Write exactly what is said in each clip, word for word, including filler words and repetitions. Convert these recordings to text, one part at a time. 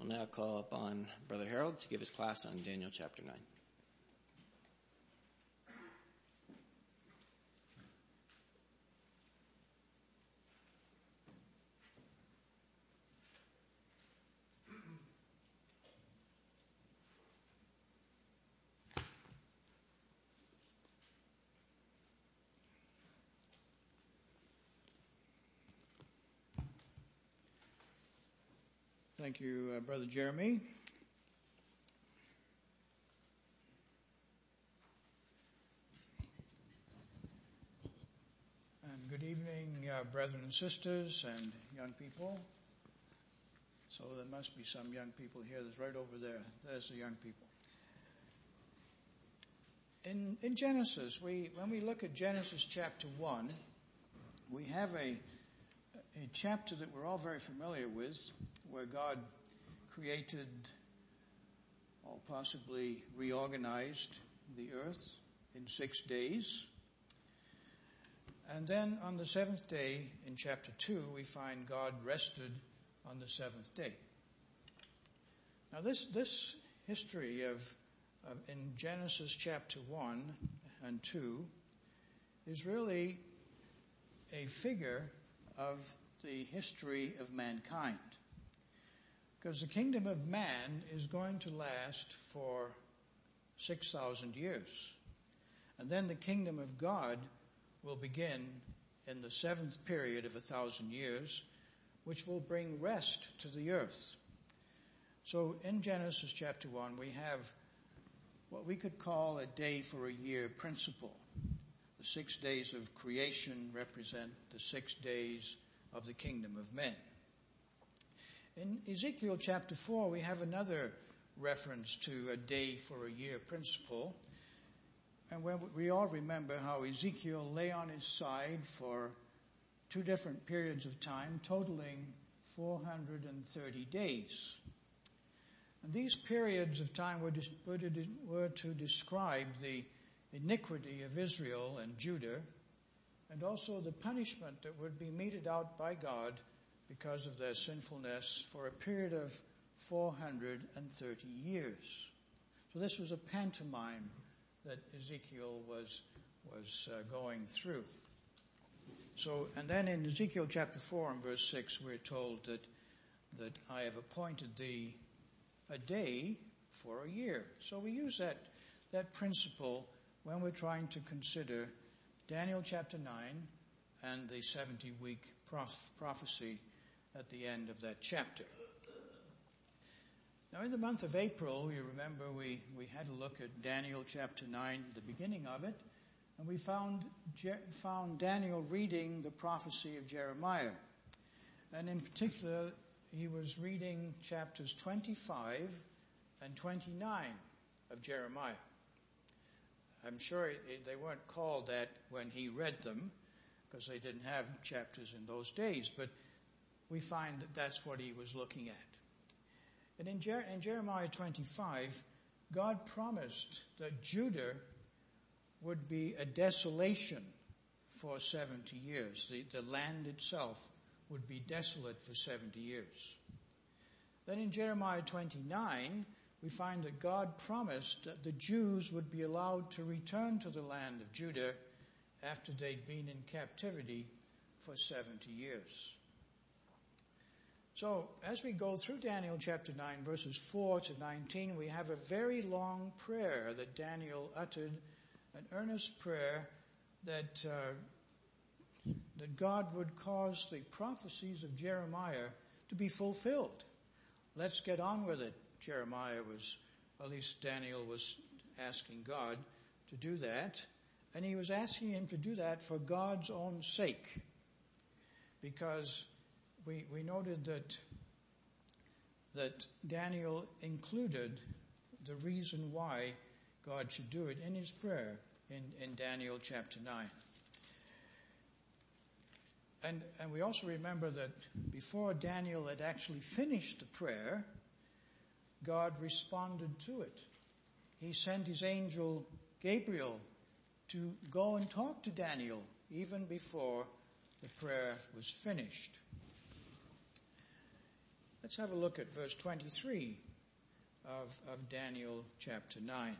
now call upon Brother Harold to give his class on Daniel chapter nine. Thank you, uh, Brother Jeremy. And good evening, uh, brethren and sisters and young people. So there must be some young people here. There's right over there. There's the young people. In, in Genesis, we when we look at Genesis chapter one, we have a, a chapter that we're all very familiar with, where God created, or possibly reorganized, the earth in six days. And then on the seventh day, in chapter two, we find God rested on the seventh day. Now this, this history of, of in Genesis chapter one and two is really a figure of the history of mankind. Because the kingdom of man is going to last for six thousand years. And then the kingdom of God will begin in the seventh period of a thousand years, which will bring rest to the earth. So in Genesis chapter one, we have what we could call a day for a year principle. The six days of creation represent the six days of the kingdom of men. In Ezekiel chapter four, we have another reference to a day for a year principle. And when we all remember how Ezekiel lay on his side for two different periods of time, totaling four hundred thirty days. And these periods of time were, were to describe the iniquity of Israel and Judah, and also the punishment that would be meted out by God because of their sinfulness for a period of four hundred thirty years. So this was a pantomime that Ezekiel was was uh, going through. So, and then in Ezekiel chapter four and verse six, we're told that that I have appointed thee a day for a year. So we use that that principle when we're trying to consider Daniel chapter nine and the seventy-week prof- prophecy at the end of that chapter. Now in the month of April, you remember we, we had a look at Daniel chapter nine, the beginning of it, and we found, found Daniel reading the prophecy of Jeremiah. And in particular, he was reading chapters twenty-five and twenty-nine of Jeremiah. I'm sure it, they weren't called that when he read them, because they didn't have chapters in those days, but we find that that's what he was looking at. And in, Jer- in Jeremiah twenty-five, God promised that Judah would be a desolation for seventy years. The, the land itself would be desolate for seventy years. Then in Jeremiah twenty-nine, we find that God promised that the Jews would be allowed to return to the land of Judah after they'd been in captivity for seventy years. So, as we go through Daniel chapter nine, verses four to nineteen, we have a very long prayer that Daniel uttered, an earnest prayer that uh, that God would cause the prophecies of Jeremiah to be fulfilled. Let's get on with it, Jeremiah was, at least Daniel was asking God to do that. And he was asking him to do that for God's own sake. Because we, we noted that, that Daniel included the reason why God should do it in his prayer in, in Daniel chapter nine. And, and we also remember that before Daniel had actually finished the prayer, God responded to it. He sent his angel Gabriel to go and talk to Daniel even before the prayer was finished. Let's have a look at verse twenty-three of, of Daniel chapter nine.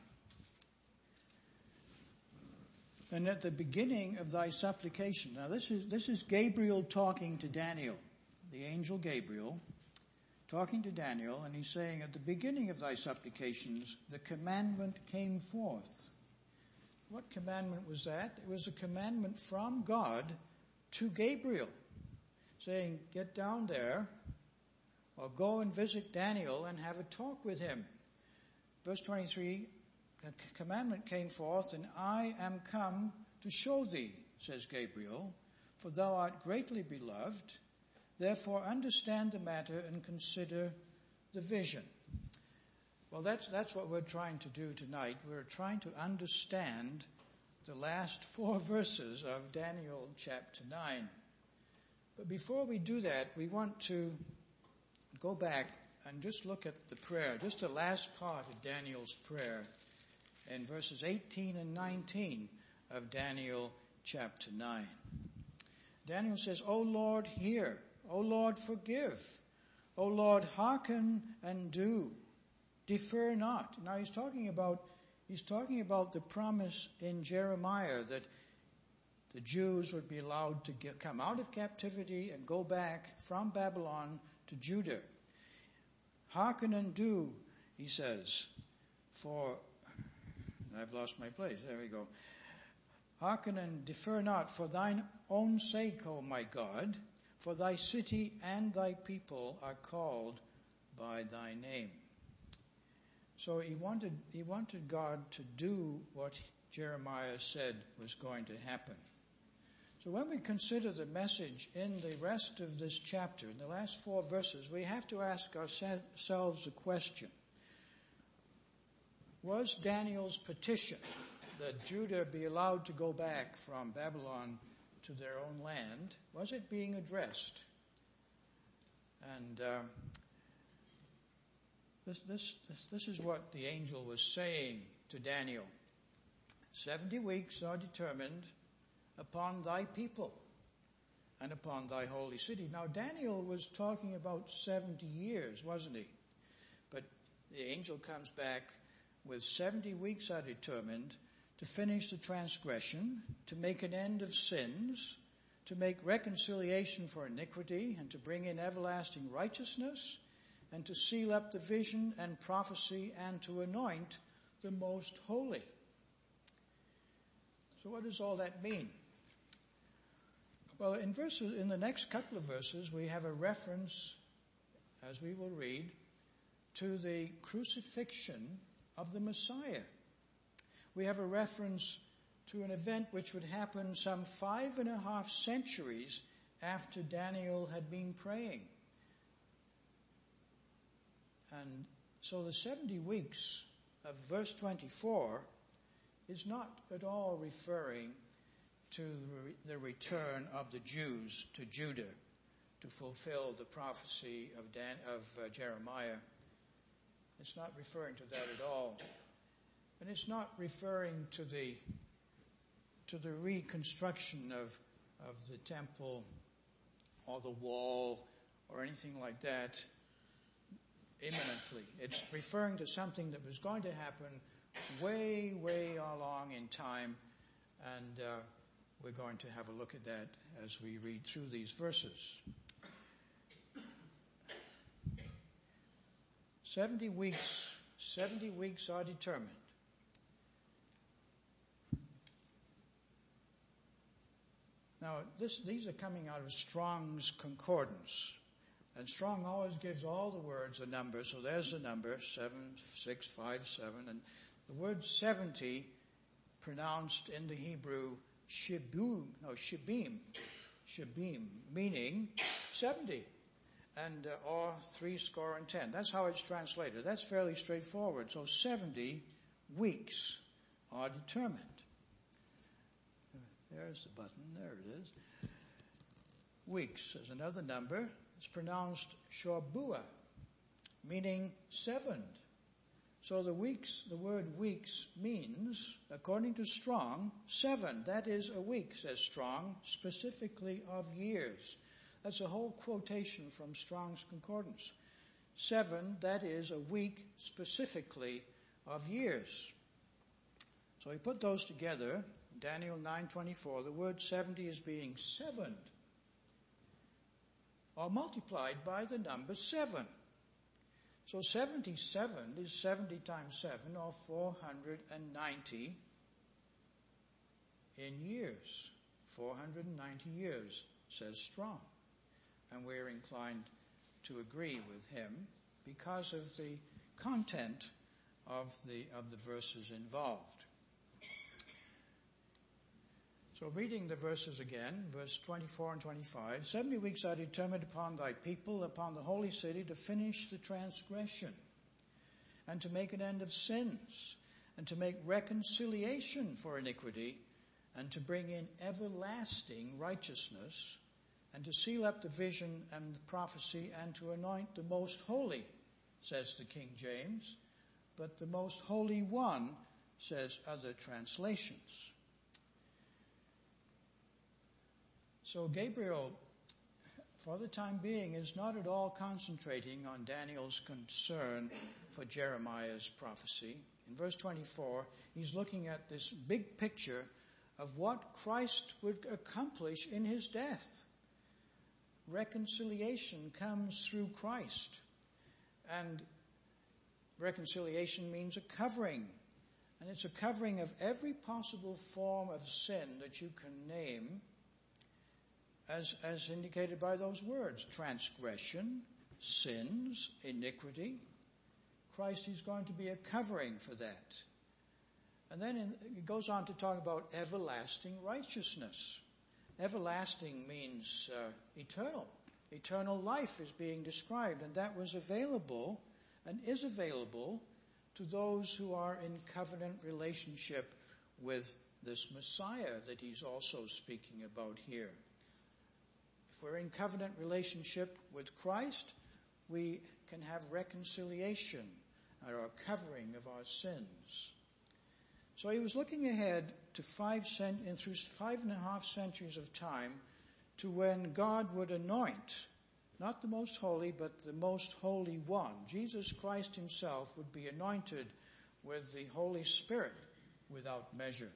And at the beginning of thy supplication. Now this is, this is Gabriel talking to Daniel, the angel Gabriel, talking to Daniel, and he's saying, at the beginning of thy supplications, the commandment came forth. What commandment was that? It was a commandment from God to Gabriel, saying, get down there, or go and visit Daniel and have a talk with him. Verse twenty-three, a commandment came forth, and I am come to show thee, says Gabriel, for thou art greatly beloved. Therefore understand the matter and consider the vision. Well, that's, that's what we're trying to do tonight. We're trying to understand the last four verses of Daniel chapter nine. But before we do that, we want to go back and just look at the prayer, just the last part of Daniel's prayer in verses eighteen and nineteen of Daniel chapter nine. Daniel says, O Lord, hear. O Lord, forgive. O Lord, hearken and do. Defer not. Now he's talking about, he's talking about the promise in Jeremiah that the Jews would be allowed to get, come out of captivity and go back from Babylon to Judah. Hearken and do, he says, for, I've lost my place, there we go. Hearken and defer not for thine own sake, O my God, for thy city and thy people are called by thy name. So he wanted, he wanted God to do what Jeremiah said was going to happen. So when we consider the message in the rest of this chapter, in the last four verses, we have to ask ourselves a question. Was Daniel's petition that Judah be allowed to go back from Babylon to their own land, was it being addressed? And uh, this, this, this, this is what the angel was saying to Daniel. Seventy weeks are determined upon thy people and upon thy holy city. Now Daniel was talking about seventy years, wasn't he? But the angel comes back with seventy weeks are determined to finish the transgression, to make an end of sins, to make reconciliation for iniquity, and to bring in everlasting righteousness, and to seal up the vision and prophecy, and to anoint the most holy. So what does all that mean? Well, in verses, in the next couple of verses, we have a reference, as we will read, to the crucifixion of the Messiah. We have a reference to an event which would happen some five and a half centuries after Daniel had been praying. And so the seventy weeks of verse twenty-four is not at all referring to the return of the Jews to Judah to fulfill the prophecy of, Dan, of uh, Jeremiah. It's not referring to that at all. And it's not referring to the to the reconstruction of of the temple or the wall or anything like that imminently. It's referring to something that was going to happen way, way along in time, and uh, we're going to have a look at that as we read through these verses. Seventy weeks, seventy weeks are determined. Now, this, these are coming out of Strong's Concordance. And Strong always gives all the words a number. So there's a number, seven, six, five, seven. And the word seventy, pronounced in the Hebrew, shibum, no, shibim, shibim, meaning seventy. And, uh, or three score and ten. That's how it's translated. That's fairly straightforward. So seventy weeks are determined. There's the button. There it is. Weeks is another number. It's pronounced shobua, meaning seven. So the weeks, the word weeks means, according to Strong, seven. That is a week, says Strong, specifically of years. That's a whole quotation from Strong's Concordance. seven, that is a week specifically of years. So we put those together, Daniel nine twenty-four, the word seventy is being sevened, or multiplied by the number seven. So seventy-seven is seventy times seven, or four hundred ninety in years. four hundred ninety years, says Strong. And we're inclined to agree with him because of the content of the of the verses involved. So reading the verses again, verse twenty-four and twenty-five, seventy weeks are determined upon thy people, upon the holy city, to finish the transgression, and to make an end of sins, and to make reconciliation for iniquity, and to bring in everlasting righteousness, and to seal up the vision and the prophecy, and to anoint the most holy, says the King James, but the most holy one, says other translations. So Gabriel, for the time being, is not at all concentrating on Daniel's concern for Jeremiah's prophecy. In verse twenty-four, he's looking at this big picture of what Christ would accomplish in his death. Reconciliation comes through Christ. And reconciliation means a covering. And it's a covering of every possible form of sin that you can name, as, as indicated by those words: transgression, sins, iniquity. Christ is going to be a covering for that. And then in, it goes on to talk about everlasting righteousness. Everlasting means uh, eternal. Eternal life is being described, and that was available and is available to those who are in covenant relationship with this Messiah that he's also speaking about here. If we're in covenant relationship with Christ, we can have reconciliation and our covering of our sins. So he was looking ahead to five cent- and through five and a half centuries of time to when God would anoint, not the most holy, but the most holy one. Jesus Christ himself would be anointed with the Holy Spirit without measure.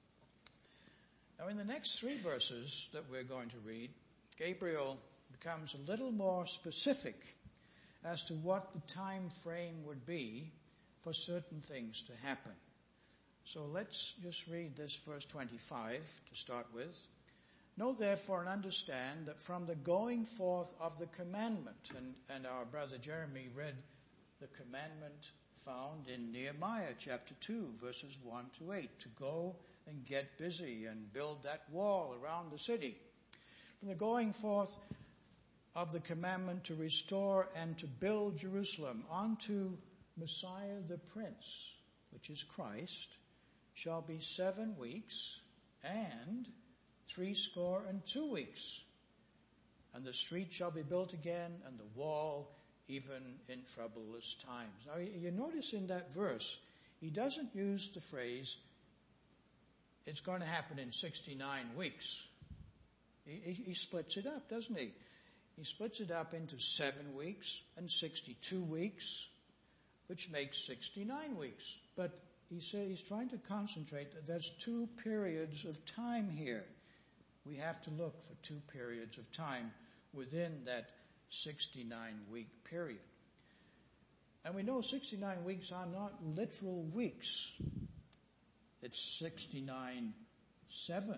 Now in the next three verses that we're going to read, Gabriel becomes a little more specific as to what the time frame would be for certain things to happen. So let's just read this verse twenty-five to start with. Know therefore and understand that from the going forth of the commandment, and, and our brother Jeremy read the commandment found in Nehemiah chapter two, verses one to eight, to go and get busy and build that wall around the city. From the going forth of the commandment to restore and to build Jerusalem unto Messiah the Prince, which is Christ, shall be seven weeks and three score and two weeks. And the street shall be built again, and the wall even in troublous times. Now you notice in that verse, he doesn't use the phrase, it's going to happen in sixty-nine weeks. He, he, he splits it up, doesn't he? He splits it up into seven weeks and sixty-two weeks, which makes sixty-nine weeks. But he said he's trying to concentrate that there's two periods of time here. We have to look for two periods of time within that sixty-nine week period. And we know sixty-nine weeks are not literal weeks. It's sixty-nine sevened,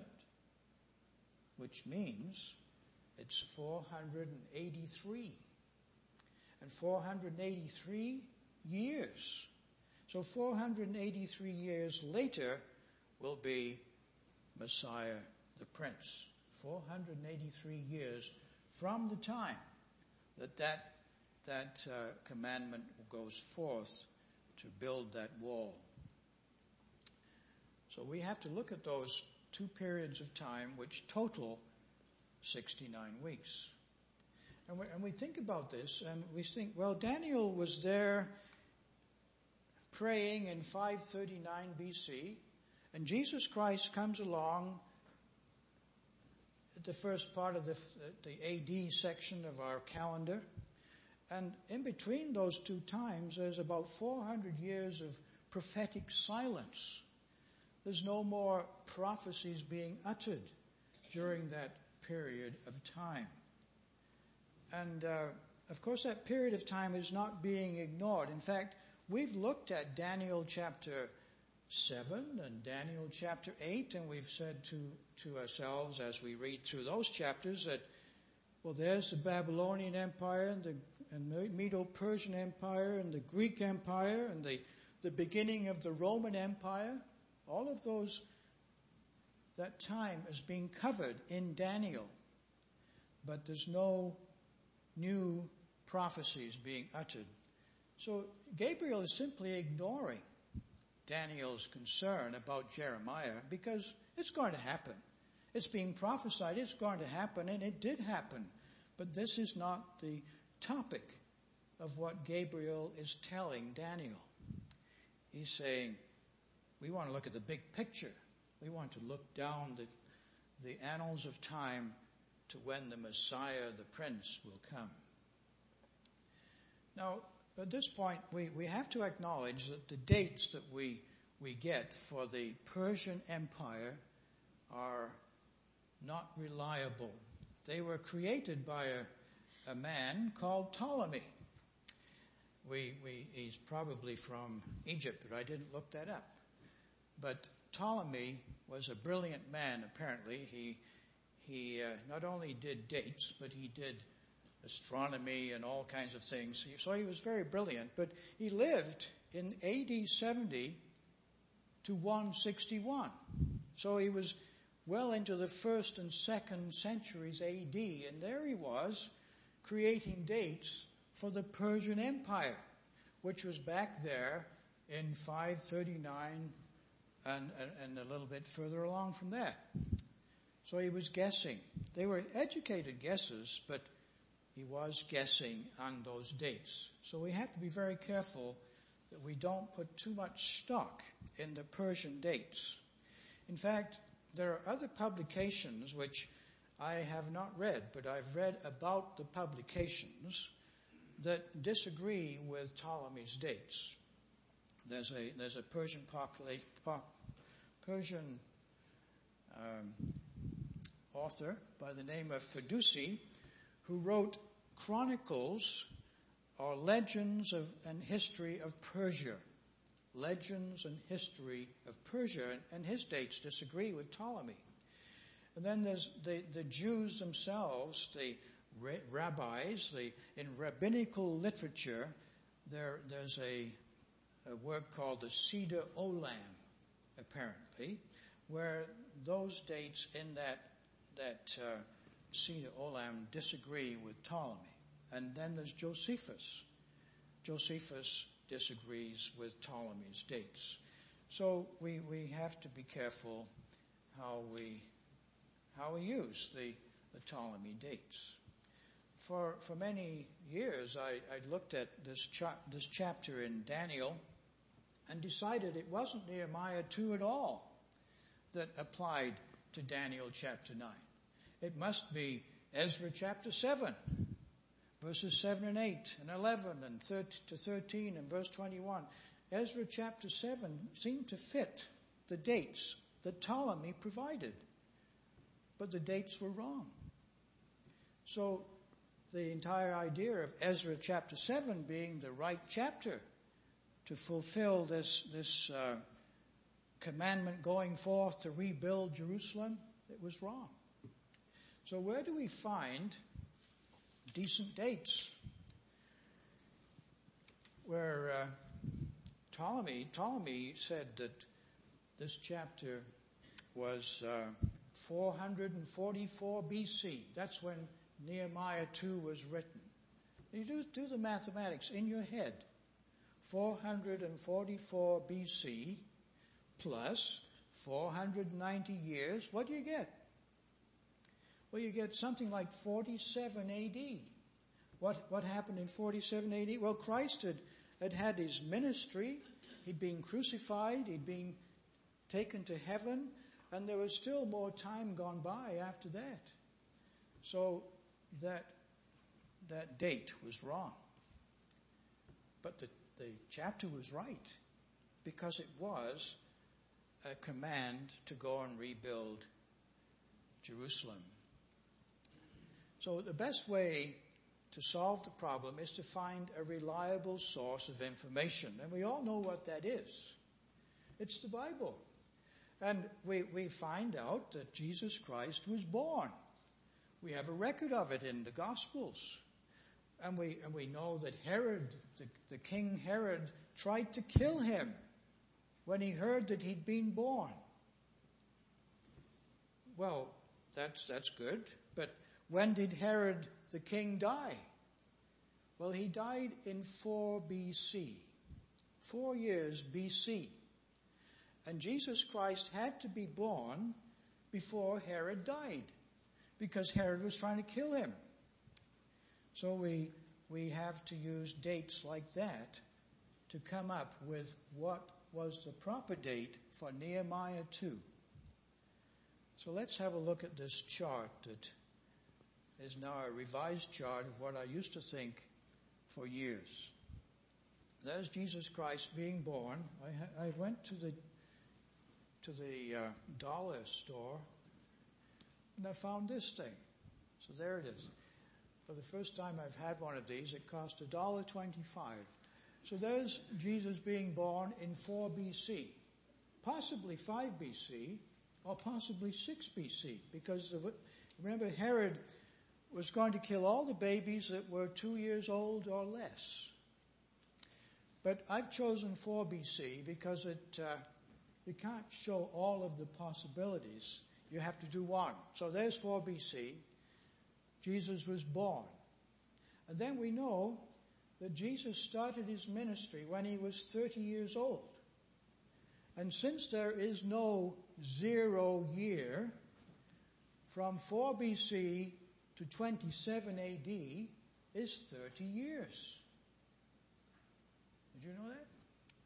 which means it's four hundred eighty-three. And four hundred eighty-three years. So four hundred eighty-three years later will be Messiah the Prince. four hundred eighty-three years from the time that that, that uh, commandment goes forth to build that wall. So we have to look at those two periods of time which total sixty-nine weeks. And we, and we think about this and we think, well, Daniel was there praying in five thirty-nine B C, and Jesus Christ comes along at the first part of the, the A D section of our calendar, And in between those two times, there's about four hundred years of prophetic silence. There's no more prophecies being uttered during that period of time. And, uh, of course, that period of time is not being ignored. In fact, we've looked at Daniel chapter seven and Daniel chapter eight, and we've said to, to ourselves as we read through those chapters that, well, there's the Babylonian Empire and the and the Medo-Persian Empire and the Greek Empire and the, the beginning of the Roman Empire. All of those, that time is being covered in Daniel. But there's no new prophecies being uttered. So Gabriel is simply ignoring Daniel's concern about Jeremiah because it's going to happen. It's being prophesied, it's going to happen, and it did happen. But this is not the topic of what Gabriel is telling Daniel. He's saying, we want to look at the big picture. We want to look down the, the annals of time to when the Messiah, the Prince, will come. Now, at this point, we, we have to acknowledge that the dates that we, we get for the Persian Empire are not reliable. They were created by a, a man called Ptolemy. We, we, he's probably from Egypt, but I didn't look that up. But Ptolemy was a brilliant man, apparently. He, he uh, not only did dates, but he did astronomy and all kinds of things. So he was very brilliant. But he lived in A D seventy to one sixty-one. So he was well into the first and second centuries A D. And there he was, creating dates for the Persian Empire, which was back there in five thirty-nine and, and, and a little bit further along from that. So he was guessing. They were educated guesses, but he was guessing on those dates. So we have to be very careful that we don't put too much stock in the Persian dates. In fact, there are other publications which I have not read, but I've read about the publications that disagree with Ptolemy's dates. There's a there's a Persian popula- pop, Persian um, author by the name of Firdusi who wrote Chronicles or Legends of and History of Persia. Legends and History of Persia, and, and his dates disagree with Ptolemy. And then there's the, the Jews themselves, the rabbis, the, in rabbinical literature, there, there's a, a work called the Seder Olam, apparently, where those dates in that, that uh, Seder Olam disagree with Ptolemy. And then there's Josephus. Josephus disagrees with Ptolemy's dates. So we, we have to be careful how we how we use the, the Ptolemy dates. For for many years, I, I looked at this cha- this chapter in Daniel and decided it wasn't Nehemiah two at all that applied to Daniel chapter nine. It must be Ezra chapter seven, verses seven and eight and eleven and thirteen to thirteen and verse twenty-one. Ezra chapter seven seemed to fit the dates that Ptolemy provided. But the dates were wrong. So the entire idea of Ezra chapter seven being the right chapter to fulfill this, this uh, commandment going forth to rebuild Jerusalem, it was wrong. So where do we find decent dates where uh, Ptolemy, Ptolemy said that this chapter was uh, four forty-four B C. That's when Nehemiah two was written. You do, do the mathematics in your head. four forty-four B C plus four hundred ninety years. What do you get? Well, you get something like forty-seven A D. What, what happened in forty-seven A D? Well, Christ had, had had his ministry. He'd been crucified. He'd been taken to heaven. And there was still more time gone by after that. So that, that date was wrong. But the, the chapter was right, because it was a command to go and rebuild Jerusalem. So the best way to solve the problem is to find a reliable source of information. And we all know what that is. It's the Bible. And we, we find out that Jesus Christ was born. We have a record of it in the Gospels. And we, and we know that Herod, the, the King Herod, tried to kill him when he heard that he'd been born. Well, that's, that's good. But when did Herod the king die? Well, he died in four B C. Four years B C. And Jesus Christ had to be born before Herod died, because Herod was trying to kill him. So we, we have to use dates like that to come up with what was the proper date for Nehemiah two. So let's have a look at this chart that is now a revised chart of what I used to think for years. There's Jesus Christ being born. I, I went to the to the uh, dollar store and I found this thing. So there it is. For the first time I've had one of these, it cost one dollar twenty-five. So there's Jesus being born in four B C, possibly five B C, or possibly six B C, because of, remember Herod was going to kill all the babies that were two years old or less. But I've chosen four B C because it uh, you can't show all of the possibilities. You have to do one. So there's four B C. Jesus was born. And then we know that Jesus started his ministry when he was thirty years old. And since there is no zero year, from four B C to twenty-seven A D is thirty years. Did you know that?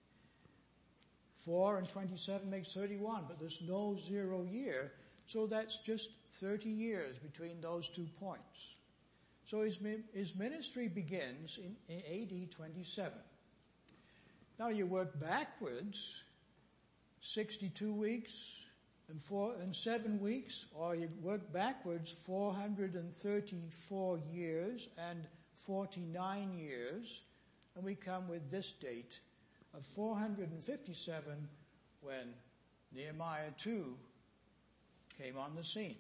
four and twenty-seven makes thirty-one, but there's no zero year, so that's just thirty years between those two points. So his, his ministry begins in, in A D twenty-seven. Now you work backwards, sixty-two weeks and four and seven weeks, or you work backwards four hundred thirty-four years and forty-nine years, and we come with this date of four hundred fifty-seven when Nehemiah two came on the scene.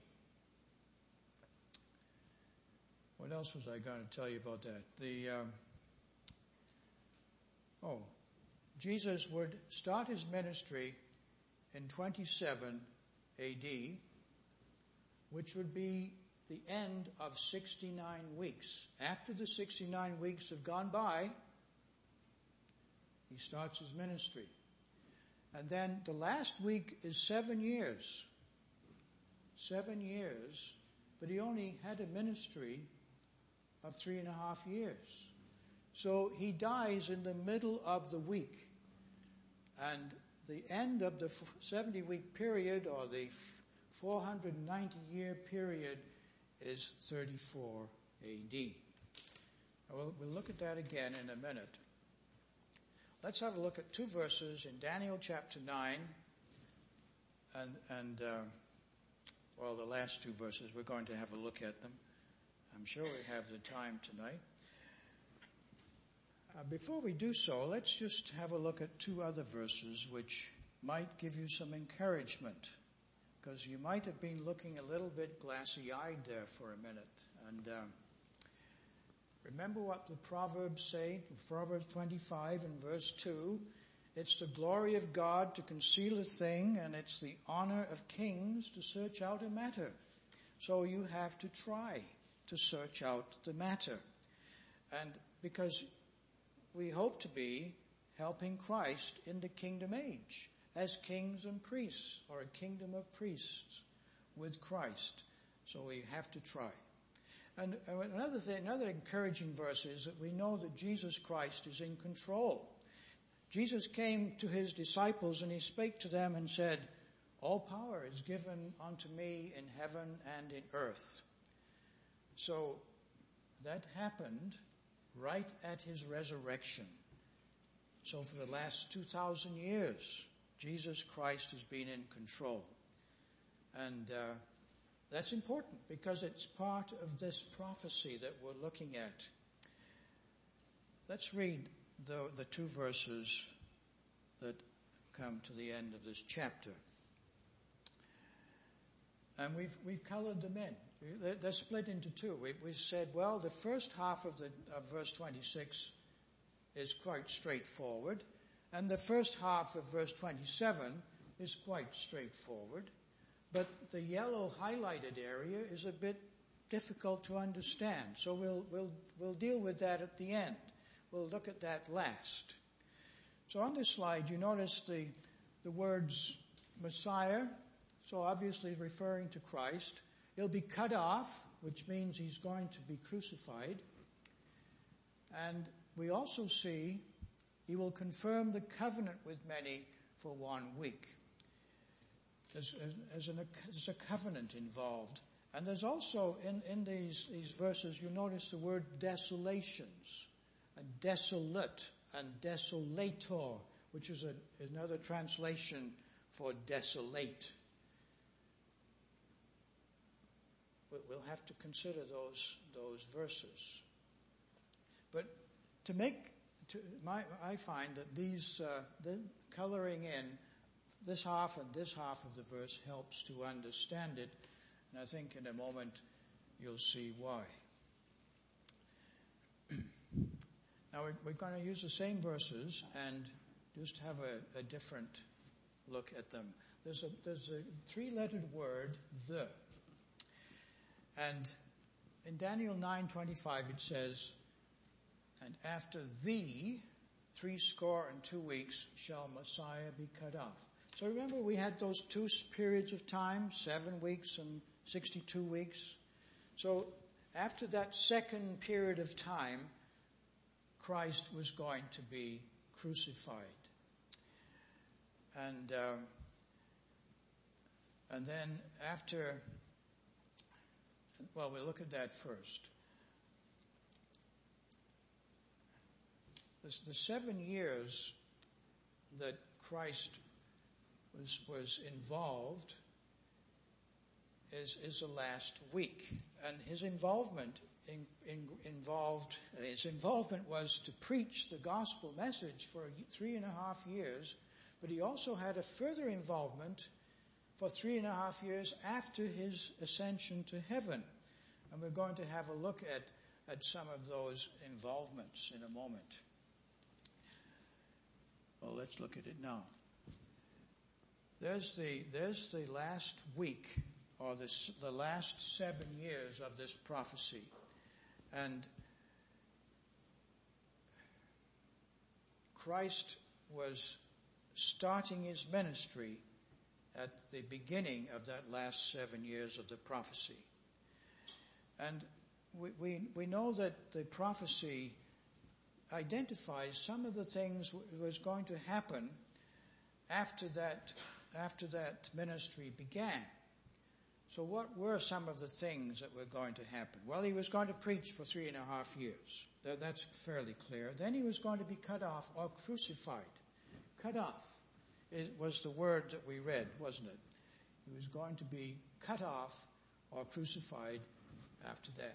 What else was I going to tell you about that? The um, oh, Jesus would start his ministry in twenty-seven A D, which would be the end of sixty-nine weeks. After the sixty-nine weeks have gone by, he starts his ministry. And then the last week is seven years. Seven years, but he only had a ministry of three and a half years. So he dies in the middle of the week. And the end of the seventy-week period, or the four hundred ninety year period, is thirty-four A D. We'll, we'll look at that again in a minute. Let's have a look at two verses in Daniel chapter nine, and, and uh, well, the last two verses, we're going to have a look at them. I'm sure we have the time tonight. Uh, before we do so, let's just have a look at two other verses which might give you some encouragement, because you might have been looking a little bit glassy-eyed there for a minute. And uh, remember what the Proverbs say, Proverbs twenty-five and verse two, it's the glory of God to conceal a thing, and it's the honor of kings to search out a matter. So you have to try to search out the matter. And because we hope to be helping Christ in the kingdom age as kings and priests, or a kingdom of priests with Christ. So we have to try. And another thing, another encouraging verse is that we know that Jesus Christ is in control. Jesus came to his disciples and he spake to them and said, all power is given unto me in heaven and in earth. So that happened right at his resurrection. So for the last two thousand years, Jesus Christ has been in control. And uh, that's important because it's part of this prophecy that we're looking at. Let's read the, the two verses that come to the end of this chapter. And we've we've colored them in. They're, they're split into two. We've, we've said, well, the first half of the of verse twenty-six is quite straightforward, and the first half of verse twenty-seven is quite straightforward. But the yellow highlighted area is a bit difficult to understand. So we'll we'll we'll deal with that at the end. We'll look at that last. So on this slide, you notice the the words Messiah. So obviously referring to Christ. He'll be cut off, which means he's going to be crucified. And we also see he will confirm the covenant with many for one week. There's, there's, an, there's a covenant involved. And there's also, in, in these, these verses, you notice the word desolations, and desolate, and desolator, which is a, another translation for desolate. We'll have to consider those those verses. But to make, to, my, I find that these, uh, the coloring in this half and this half of the verse helps to understand it. And I think in a moment you'll see why. Now we're, we're going to use the same verses and just have a, a different look at them. There's a, there's a three-lettered word, the. And in Daniel nine twenty-five it says, and after thee, three score and two weeks, shall Messiah be cut off. So remember we had those two periods of time, seven weeks and sixty-two weeks. So after that second period of time, Christ was going to be crucified. And, um, and then after... Well, we'll look at that first. The, the seven years that Christ was was involved is is the last week, and his involvement in, in, involved his involvement was to preach the gospel message for three and a half years, but he also had a further involvement for three and a half years after his ascension to heaven. And we're going to have a look at, at some of those involvements in a moment. Well, let's look at it now. There's the, there's the last week, or this, the last seven years of this prophecy. And Christ was starting his ministry at the beginning of that last seven years of the prophecy. And we, we, we know that the prophecy identifies some of the things that was going to happen after that, after that ministry began. So what were some of the things that were going to happen? Well, he was going to preach for three and a half years. That, that's fairly clear. Then he was going to be cut off or crucified. Cut off. It was the word that we read, wasn't it? He was going to be cut off or crucified after that.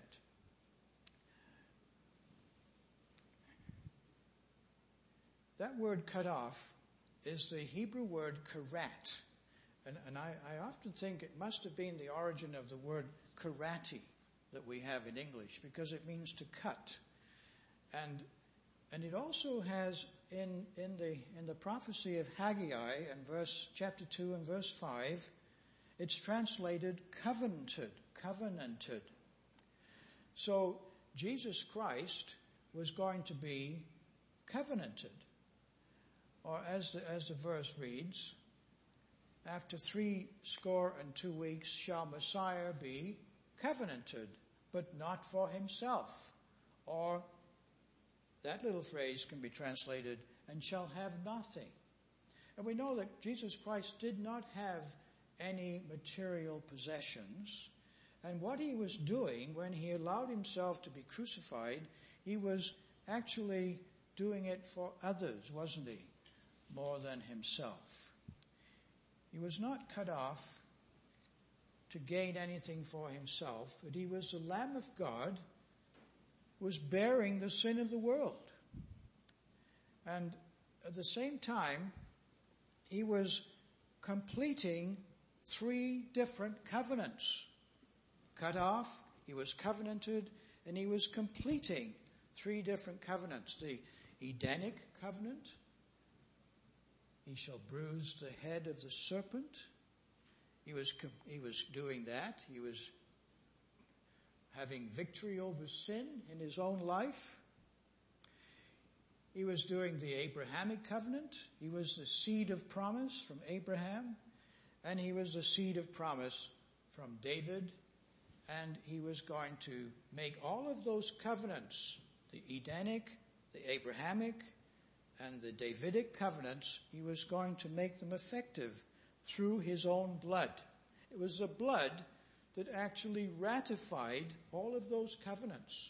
That word cut off is the Hebrew word karat. And, and I, I often think it must have been the origin of the word karate that we have in English, because it means to cut. And and it also has in in the in the prophecy of Haggai in verse chapter two and verse five, it's translated covenanted, covenanted. So Jesus Christ was going to be covenanted. Or as the, as the verse reads, after three score and two weeks shall Messiah be covenanted, but not for himself. Or that little phrase can be translated, and shall have nothing. And we know that Jesus Christ did not have any material possessions. And what he was doing when he allowed himself to be crucified, he was actually doing it for others, wasn't he? More than himself. He was not cut off to gain anything for himself, but he was the Lamb of God, was bearing the sin of the world. And at the same time, he was completing three different covenants. Cut off, he was covenanted, and he was completing three different covenants. The Edenic covenant, he shall bruise the head of the serpent. He was, he was doing that. He was having victory over sin in his own life. He was doing the Abrahamic covenant. He was the seed of promise from Abraham. And he was the seed of promise from David. And he was going to make all of those covenants, the Edenic, the Abrahamic, and the Davidic covenants, he was going to make them effective through his own blood. It was the blood that actually ratified all of those covenants.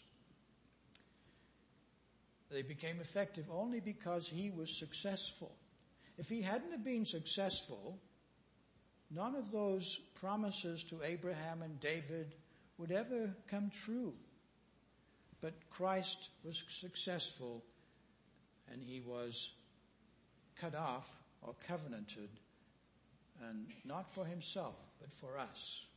They became effective only because he was successful. If he hadn't have been successful, none of those promises to Abraham and David would ever come true. But Christ was successful, and he was cut off or covenanted, and not for himself, but for us.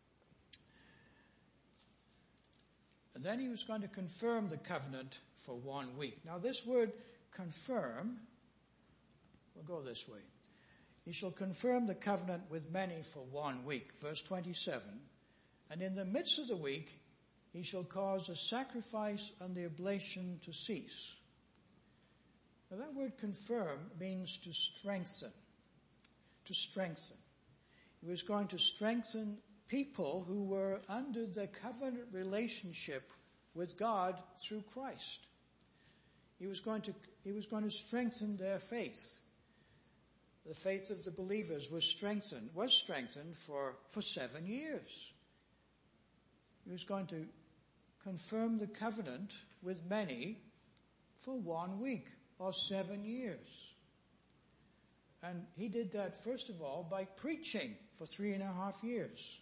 And then he was going to confirm the covenant for one week. Now this word confirm, we'll go this way. He shall confirm the covenant with many for one week. Verse twenty-seven. And in the midst of the week, he shall cause a sacrifice and the oblation to cease. Now that word confirm means to strengthen. To strengthen. He was going to strengthen people who were under the covenant relationship with God through Christ. He was going to, he was going to strengthen their faith. The faith of the believers was strengthened, was strengthened for, for seven years. He was going to confirm the covenant with many for one week or seven years. And he did that, first of all, by preaching for three and a half years.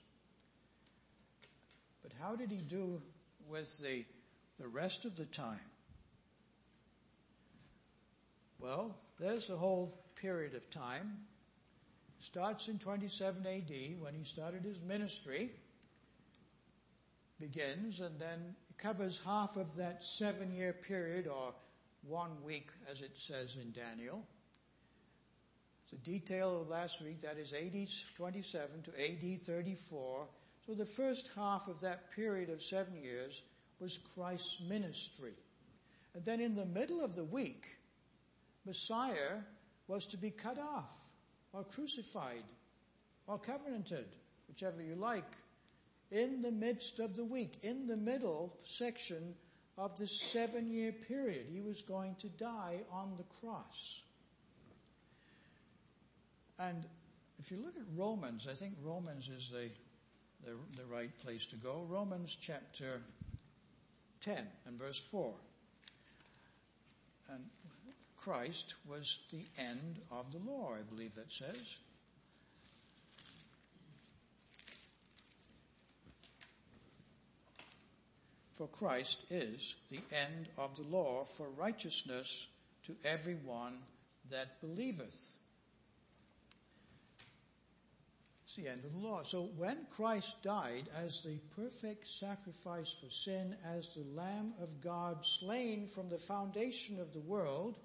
But how did he do with the, the rest of the time? Well, there's a whole period of time. Starts in twenty-seven A D when he started his ministry. Begins, and then it covers half of that seven-year period, or one week, as it says in Daniel. The detail of last week, that is A D twenty-seven to A D thirty-four. So the first half of that period of seven years was Christ's ministry. And then in the middle of the week, Messiah was to be cut off, or crucified, or covenanted, whichever you like, in the midst of the week, in the middle section of this seven-year period. He was going to die on the cross. And if you look at Romans, I think Romans is the, the, the right place to go. Romans chapter ten and verse four. And Christ was the end of the law, I believe that says. For Christ is the end of the law for righteousness to everyone that believeth. It's the end of the law. So when Christ died as the perfect sacrifice for sin, as the Lamb of God slain from the foundation of the world,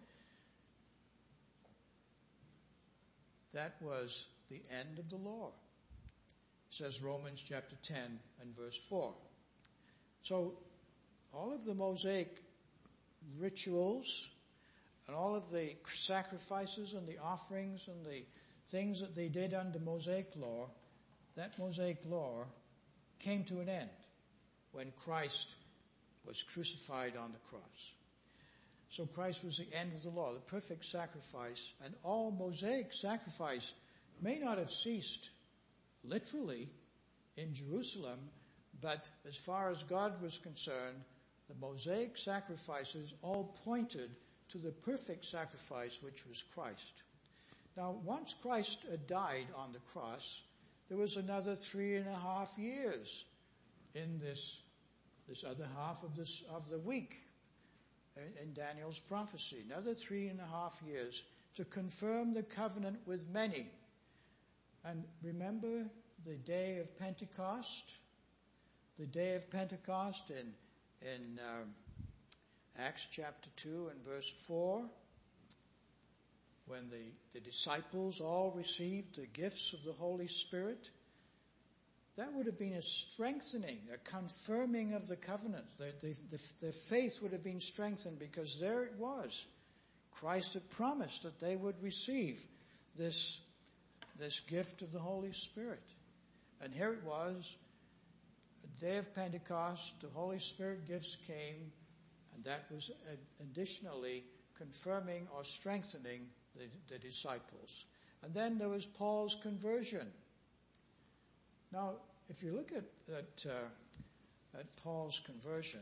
that was the end of the law. It says Romans chapter ten and verse four. So all of the Mosaic rituals and all of the sacrifices and the offerings and the things that they did under Mosaic law, that Mosaic law came to an end when Christ was crucified on the cross. So Christ was the end of the law, the perfect sacrifice, and all Mosaic sacrifice may not have ceased literally in Jerusalem, but as far as God was concerned, the Mosaic sacrifices all pointed to the perfect sacrifice, which was Christ. Now, once Christ had died on the cross, there was another three and a half years in this, this other half of this, of the week in, in Daniel's prophecy. Another three and a half years to confirm the covenant with many. And remember the day of Pentecost? The day of Pentecost in, in um, Acts chapter two and verse four, when the, the disciples all received the gifts of the Holy Spirit. That would have been a strengthening, a confirming of the covenant. The, the, the, the faith would have been strengthened because there it was. Christ had promised that they would receive this, this gift of the Holy Spirit. And here it was, the day of Pentecost, the Holy Spirit gifts came, and that was additionally confirming or strengthening the, the disciples. And then there was Paul's conversion. Now, if you look at, at, uh, at Paul's conversion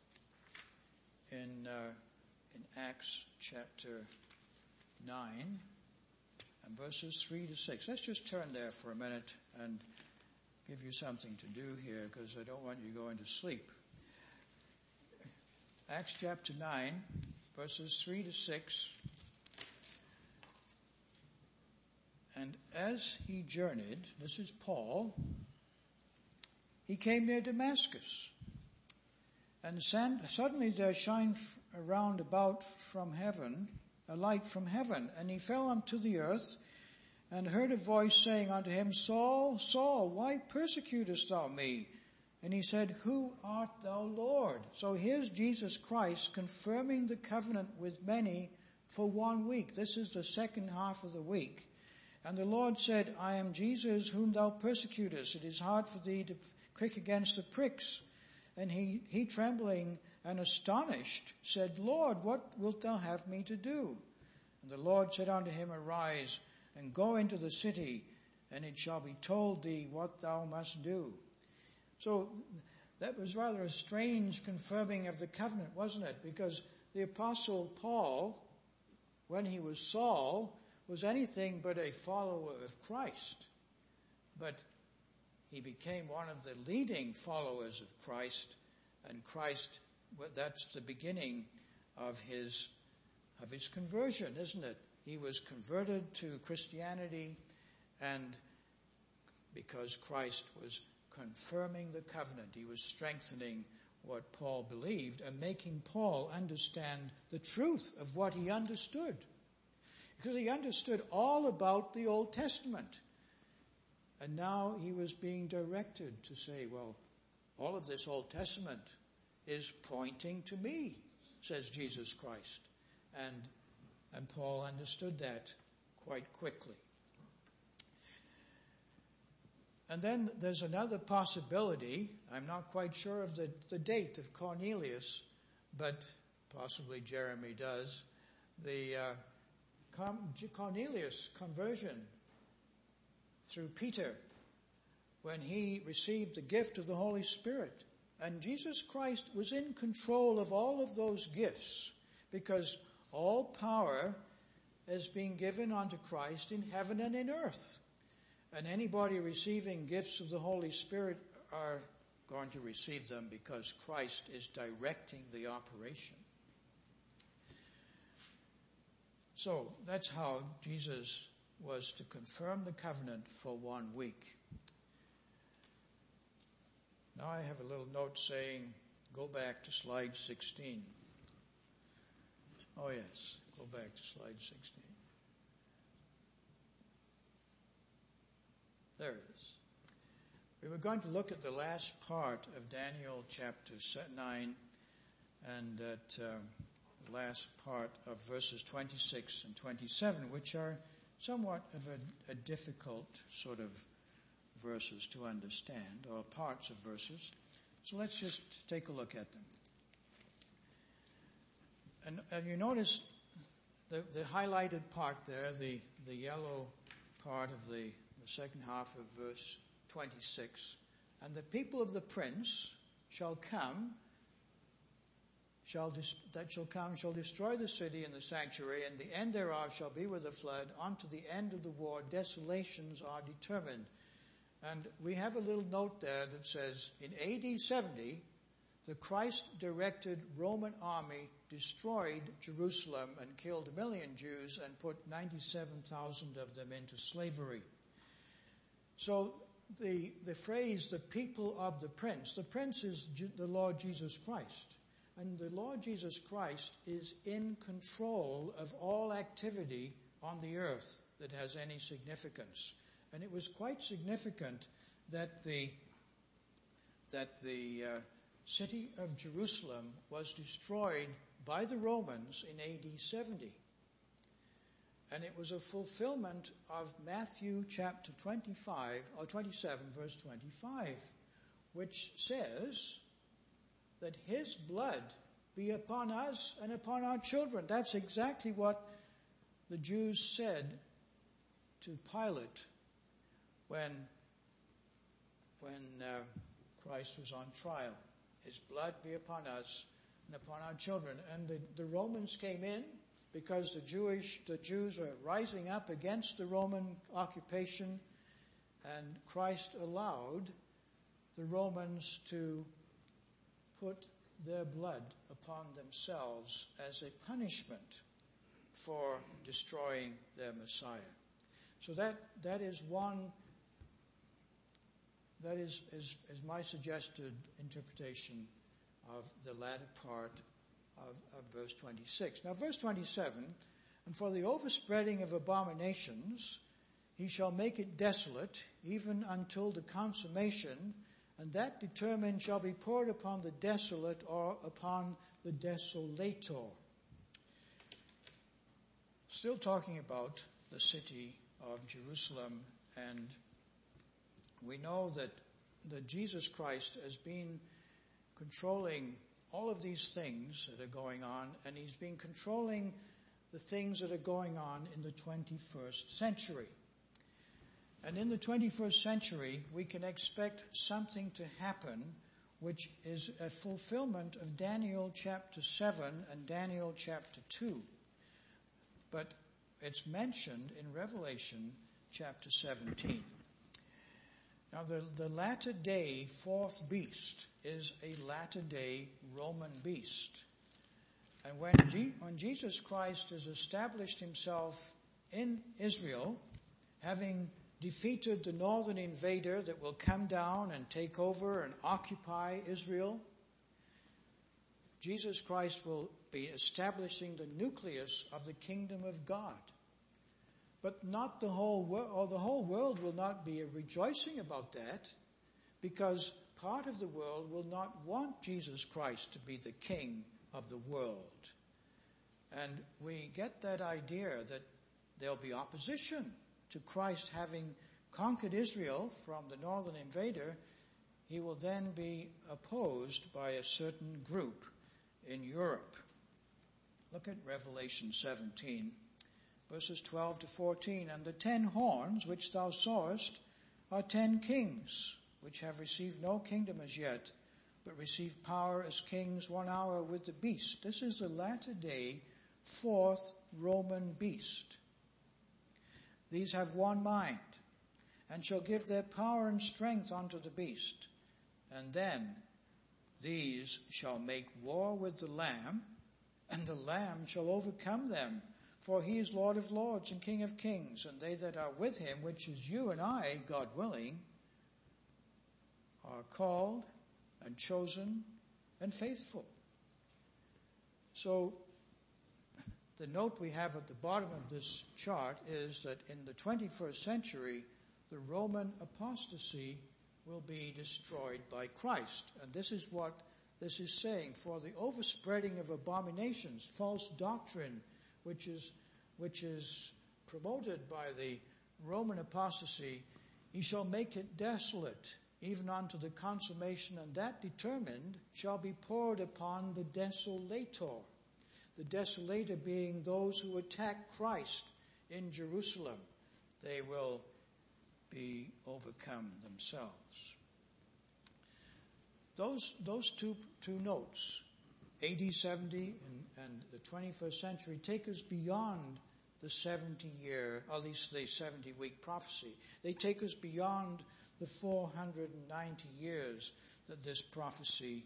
in, uh, in Acts chapter nine and verses three to six, let's just turn there for a minute and give you something to do here because I don't want you going to sleep. Acts chapter nine, verses three to six. And as he journeyed, this is Paul, he came near Damascus. And suddenly there shined around about from heaven, a light from heaven. And he fell unto the earth and heard a voice saying unto him, Saul, Saul, why persecutest thou me? And he said, Who art thou, Lord? So here's Jesus Christ confirming the covenant with many for one week. This is the second half of the week. And the Lord said, I am Jesus whom thou persecutest. It is hard for thee to kick against the pricks. And he, he trembling and astonished said, Lord, what wilt thou have me to do? And the Lord said unto him, Arise and go into the city, and it shall be told thee what thou must do. So that was rather a strange confirming of the covenant, wasn't it? Because the Apostle Paul, when he was Saul, was anything but a follower of Christ. But he became one of the leading followers of Christ, and Christ, that's the beginning of his, of his conversion, isn't it? He was converted to Christianity, and because Christ was confirming the covenant, he was strengthening what Paul believed and making Paul understand the truth of what he understood. Because he understood all about the Old Testament. And now he was being directed to say, well, all of this Old Testament is pointing to me, says Jesus Christ. And, and Paul understood that quite quickly. And then there's another possibility. I'm not quite sure of the, the date of Cornelius, but possibly Jeremy does. The uh, Cornelius' conversion through Peter when he received the gift of the Holy Spirit. And Jesus Christ was in control of all of those gifts because all power has been given unto Christ in heaven and in earth. And anybody receiving gifts of the Holy Spirit are going to receive them because Christ is directing the operation. So that's how Jesus was to confirm the covenant for one week. Now I have a little note saying, go back to slide sixteen. Oh yes, go back to slide sixteen. There it is. We were going to look at the last part of Daniel chapter nine and at uh, the last part of verses twenty-six and twenty-seven, which are somewhat of a, a difficult sort of verses to understand, or parts of verses. So let's just take a look at them. And, and you notice the, the highlighted part there, the, the yellow part of the, the second half of verse twenty-six. And the people of the prince shall come shall dis- that shall come shall destroy the city and the sanctuary, and the end thereof shall be with a flood. Unto the end of the war, desolations are determined. And we have a little note there that says, in A D seventy, the Christ-directed Roman army destroyed Jerusalem and killed a million Jews and put ninety-seven thousand of them into slavery. So the, the phrase, the people of the prince, the prince is the Lord Jesus Christ. And the Lord Jesus Christ is in control of all activity on the earth that has any significance. And it was quite significant that the that the uh, city of Jerusalem was destroyed by the Romans in A D seventy. And it was a fulfillment of Matthew chapter twenty-five, or twenty-seven, verse twenty-five, which says that his blood be upon us and upon our children. That's exactly what the Jews said to Pilate when, when uh, Christ was on trial. His blood be upon us and upon our children. And the, the Romans came in because the Jewish, the Jews were rising up against the Roman occupation, and Christ allowed the Romans to put their blood upon themselves as a punishment for destroying their Messiah. So that that is one, that is, is, is my suggested interpretation of the latter part of, of verse twenty-six. Now verse twenty-seven, and for the overspreading of abominations, he shall make it desolate, even until the consummation, and that determined shall be poured upon the desolate or upon the desolator. Still talking about the city of Jerusalem, and we know that, that Jesus Christ has been controlling all of these things that are going on, and he's been controlling the things that are going on in the twenty-first century. And in the twenty-first century, we can expect something to happen which is a fulfillment of Daniel chapter seven and Daniel chapter two. But it's mentioned in Revelation chapter seventeen. Now the, the latter day fourth beast is a latter day Roman beast. And when, G, when Jesus Christ has established himself in Israel, having defeated the northern invader that will come down and take over and occupy Israel, Jesus Christ will be establishing the nucleus of the kingdom of God. But not the whole world, or the whole world will not be rejoicing about that, because part of the world will not want Jesus Christ to be the king of the world. And we get that idea that there'll be opposition to Christ having conquered Israel from the northern invader. He will then be opposed by a certain group in Europe. Look at Revelation seventeen, verses twelve to fourteen. And the ten horns which thou sawest are ten kings, which have received no kingdom as yet, but receive power as kings one hour with the beast. This is the latter day fourth Roman beast. These have one mind, and shall give their power and strength unto the beast. And then these shall make war with the Lamb, and the Lamb shall overcome them. For he is Lord of lords and King of kings, and they that are with him, which is you and I, God willing, are called and chosen and faithful. So the note we have at the bottom of this chart is that in the twenty-first century, the Roman apostasy will be destroyed by Christ. And this is what this is saying. For the overspreading of abominations, false doctrine, which is, which is promoted by the Roman apostasy, he shall make it desolate, even unto the consummation, and that determined shall be poured upon the desolator. The desolator being those who attack Christ in Jerusalem. They will be overcome themselves. Those, those two, two notes, A D seventy and, and the twenty-first century take us beyond the seventy year, or at least the seventy week prophecy. They take us beyond the four hundred ninety years that this prophecy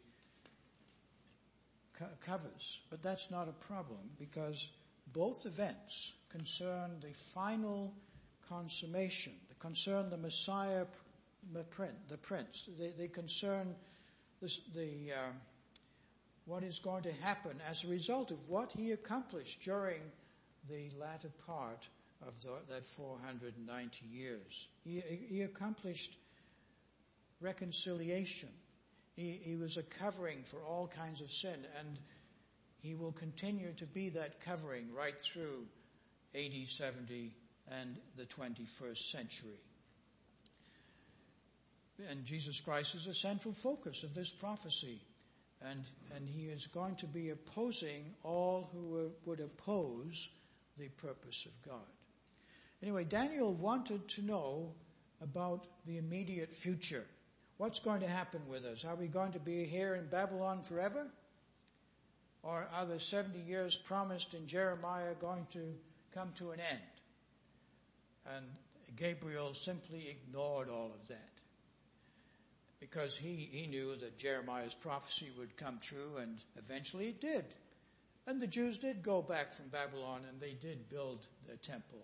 co- covers. But that's not a problem, because both events concern the final consummation. They concern the Messiah, the Prince. They, they concern this, the uh, what is going to happen as a result of what he accomplished during the latter part of the, that four hundred ninety years. He, he accomplished reconciliation. He, he was a covering for all kinds of sin, and he will continue to be that covering right through A D seventy and the twenty-first century. And Jesus Christ is the central focus of this prophecy. And, and he is going to be opposing all who would oppose the purpose of God. Anyway, Daniel wanted to know about the immediate future. What's going to happen with us? Are we going to be here in Babylon forever? Or are the seventy years promised in Jeremiah going to come to an end? And Gabriel simply ignored all of that, because he, he knew that Jeremiah's prophecy would come true, and eventually it did. And the Jews did go back from Babylon, and they did build the temple.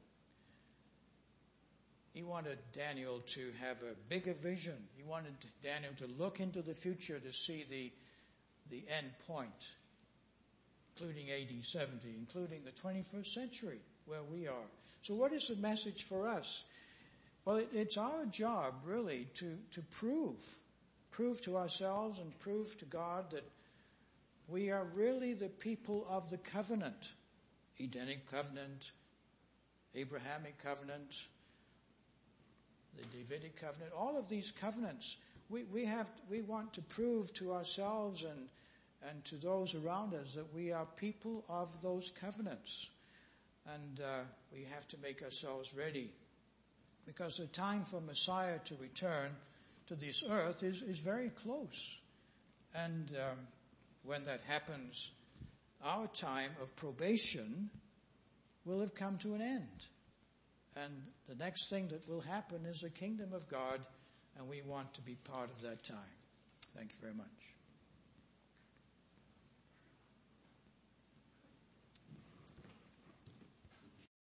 He wanted Daniel to have a bigger vision. He wanted Daniel to look into the future to see the, the end point, including A D seventy, including the twenty-first century where we are. So what is the message for us? Well, it, it's our job, really, to, to prove, prove to ourselves and prove to God that we are really the people of the covenant, Edenic covenant, Abrahamic covenant, the Davidic covenant, all of these covenants. We, we have, we want to prove to ourselves and, and to those around us that we are people of those covenants. And uh, we have to make ourselves ready, because the time for Messiah to return to this earth is, is very close. And um, when that happens, our time of probation will have come to an end. And the next thing that will happen is the kingdom of God, and we want to be part of that time. Thank you very much.